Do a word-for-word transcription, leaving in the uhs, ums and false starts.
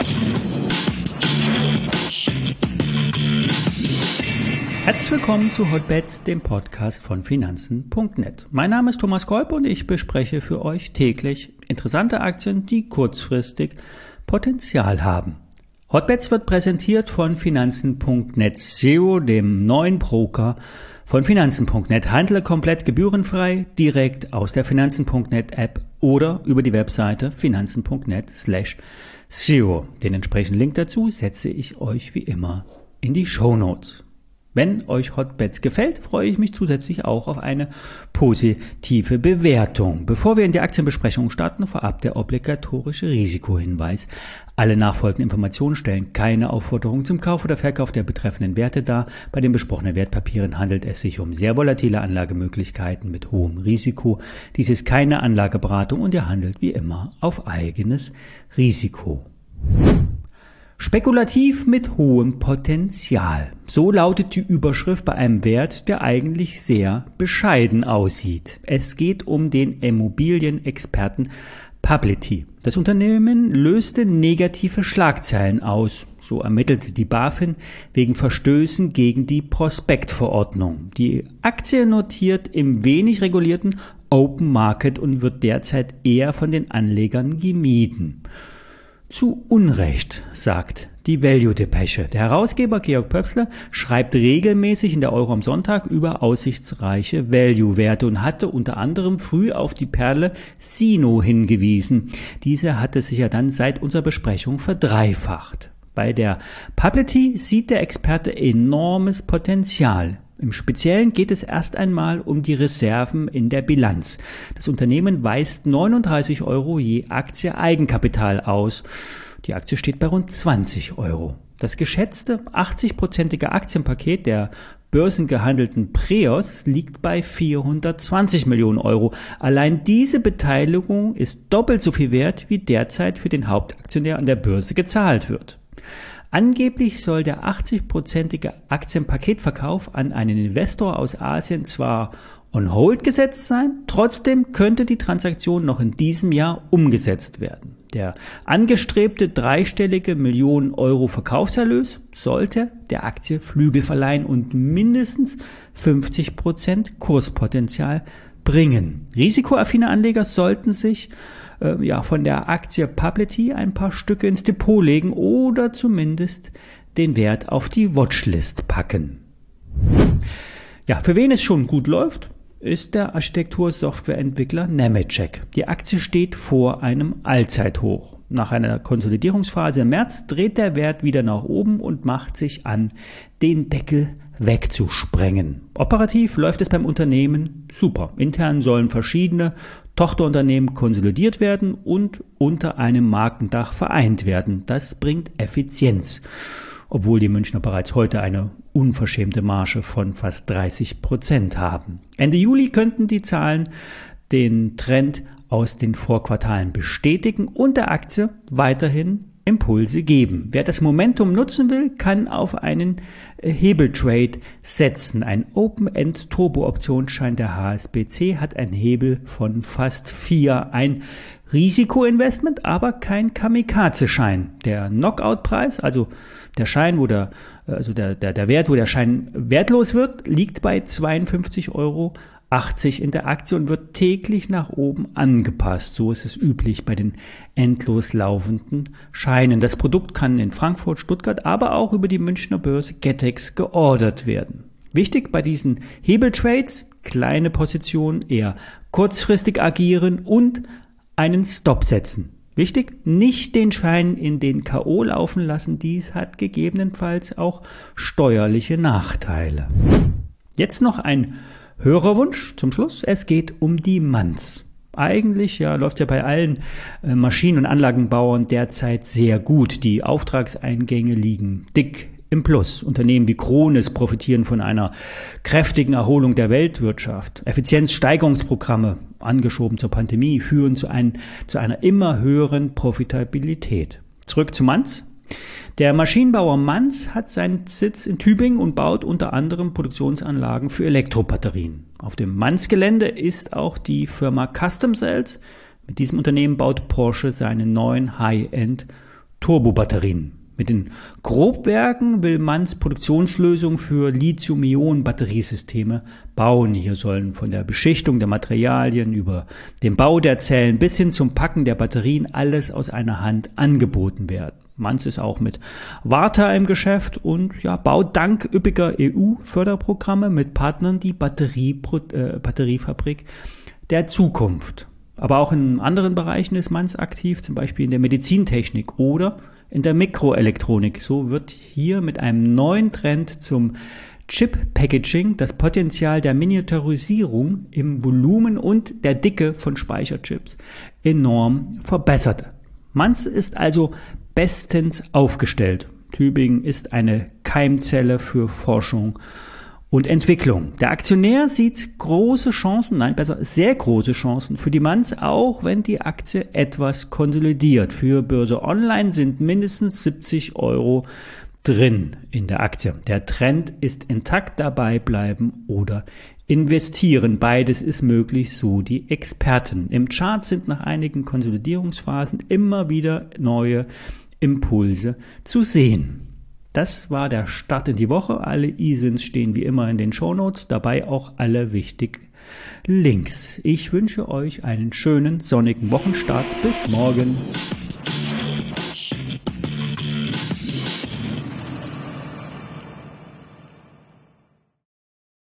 Herzlich willkommen zu Hotbets, dem Podcast von Finanzen Punkt net. Mein Name ist Thomas Kolb und ich bespreche für euch täglich interessante Aktien, die kurzfristig Potenzial haben. Hotbets wird präsentiert von Finanzen Punkt net Zero, dem neuen Broker von Finanzen Punkt net. Handle komplett gebührenfrei, direkt aus der Finanzen Punkt net App oder über die Webseite finanzen Punkt net slash zero. Den entsprechenden Link dazu setze ich euch wie immer in die Shownotes. Wenn euch Hotbets gefällt, freue ich mich zusätzlich auch auf eine positive Bewertung. Bevor wir in die Aktienbesprechung starten, vorab der obligatorische Risikohinweis. Alle nachfolgenden Informationen stellen keine Aufforderung zum Kauf oder Verkauf der betreffenden Werte dar. Bei den besprochenen Wertpapieren handelt es sich um sehr volatile Anlagemöglichkeiten mit hohem Risiko. Dies ist keine Anlageberatung und ihr handelt wie immer auf eigenes Risiko. Spekulativ mit hohem Potenzial. So lautet die Überschrift bei einem Wert, der eigentlich sehr bescheiden aussieht. Es geht um den Immobilienexperten Publity. Das Unternehmen löste negative Schlagzeilen aus. So ermittelte die BaFin wegen Verstößen gegen die Prospektverordnung. Die Aktie notiert im wenig regulierten Open Market und wird derzeit eher von den Anlegern gemieden. Zu Unrecht, sagt die Value-Depesche. Der Herausgeber Georg Pöpsle schreibt regelmäßig in der Euro am Sonntag über aussichtsreiche Value-Werte und hatte unter anderem früh auf die Perle Sino hingewiesen. Diese hatte sich ja dann seit unserer Besprechung verdreifacht. Bei der Publity sieht der Experte enormes Potenzial. Im Speziellen geht es erst einmal um die Reserven in der Bilanz. Das Unternehmen weist neununddreißig Euro je Aktie Eigenkapital aus. Die Aktie steht bei rund zwanzig Euro. Das geschätzte achtzig-prozentige Aktienpaket der börsengehandelten Preos liegt bei vierhundertzwanzig Millionen Euro. Allein diese Beteiligung ist doppelt so viel wert, wie derzeit für den Hauptaktionär an der Börse gezahlt wird. Angeblich soll der achtzig-prozentige Aktienpaketverkauf an einen Investor aus Asien zwar on hold gesetzt sein, trotzdem könnte die Transaktion noch in diesem Jahr umgesetzt werden. Der angestrebte dreistellige Millionen Euro Verkaufserlös sollte der Aktie Flügel verleihen und mindestens fünfzig Prozent Kurspotenzial bringen. Risikoaffine Anleger sollten sich äh, ja von der Aktie Publity ein paar Stücke ins Depot legen oder zumindest den Wert auf die Watchlist packen. Ja, für wen es schon gut läuft, ist der Architektursoftwareentwickler Nemetschek. Die Aktie steht vor einem Allzeithoch. Nach einer Konsolidierungsphase im März dreht der Wert wieder nach oben und macht sich an, den Deckel wegzusprengen. Operativ läuft es beim Unternehmen super. Intern sollen verschiedene Tochterunternehmen konsolidiert werden und unter einem Markendach vereint werden. Das bringt Effizienz, obwohl die Münchner bereits heute eine unverschämte Marge von fast dreißig Prozent haben. Ende Juli könnten die Zahlen den Trend aus den Vorquartalen bestätigen und der Aktie weiterhin Impulse geben. Wer das Momentum nutzen will, kann auf einen Hebeltrade setzen. Ein Open-End-Turbo-Optionsschein der H S B C hat einen Hebel von fast vier. Ein Risikoinvestment, aber kein Kamikaze-Schein. Der Knockout-Preis, also der Schein, wo der, also der, der, der Wert, wo der Schein wertlos wird, liegt bei zweiundfünfzig Euro achtzig in der Aktie und wird täglich nach oben angepasst. So ist es üblich bei den endlos laufenden Scheinen. Das Produkt kann in Frankfurt, Stuttgart, aber auch über die Münchner Börse Getex geordert werden. Wichtig bei diesen Hebeltrades, kleine Positionen, eher kurzfristig agieren und einen Stop setzen. Wichtig, nicht den Schein in den K O laufen lassen. Dies hat gegebenenfalls auch steuerliche Nachteile. Jetzt noch ein Hörerwunsch zum Schluss. Es geht um die Manz. Eigentlich ja, läuft ja bei allen äh, Maschinen- und Anlagenbauern derzeit sehr gut. Die Auftragseingänge liegen dick im Plus. Unternehmen wie Krones profitieren von einer kräftigen Erholung der Weltwirtschaft. Effizienzsteigerungsprogramme, angeschoben zur Pandemie, führen zu, ein, zu einer immer höheren Profitabilität. Zurück zu Manz. Der Maschinenbauer Manz hat seinen Sitz in Tübingen und baut unter anderem Produktionsanlagen für Elektrobatterien. Auf dem Manz-Gelände ist auch die Firma Custom Cells. Mit diesem Unternehmen baut Porsche seinen neuen High-End Turbobatterien. Mit den Grobwerken will Manz Produktionslösungen für Lithium-Ionen-Batteriesysteme bauen. Hier sollen von der Beschichtung der Materialien über den Bau der Zellen bis hin zum Packen der Batterien alles aus einer Hand angeboten werden. Manz ist auch mit Varta im Geschäft und ja, baut dank üppiger E U-Förderprogramme mit Partnern die Batterie, äh, Batteriefabrik der Zukunft. Aber auch in anderen Bereichen ist Manz aktiv, zum Beispiel in der Medizintechnik oder in der Mikroelektronik. So wird hier mit einem neuen Trend zum Chip-Packaging das Potenzial der Miniaturisierung im Volumen und der Dicke von Speicherchips enorm verbessert. Manz ist also bestens aufgestellt. Tübingen ist eine Keimzelle für Forschung und Entwicklung. Der Aktionär sieht große Chancen, nein, besser sehr große Chancen für die Manz, auch wenn die Aktie etwas konsolidiert. Für Börse Online sind mindestens siebzig Euro drin in der Aktie. Der Trend ist intakt, dabei bleiben oder investieren. Beides ist möglich, so die Experten. Im Chart sind nach einigen Konsolidierungsphasen immer wieder neue Impulse zu sehen. Das war der Start in die Woche. Alle I S I Ns stehen wie immer in den Shownotes, dabei auch alle wichtigen Links. Ich wünsche euch einen schönen sonnigen Wochenstart. Bis morgen.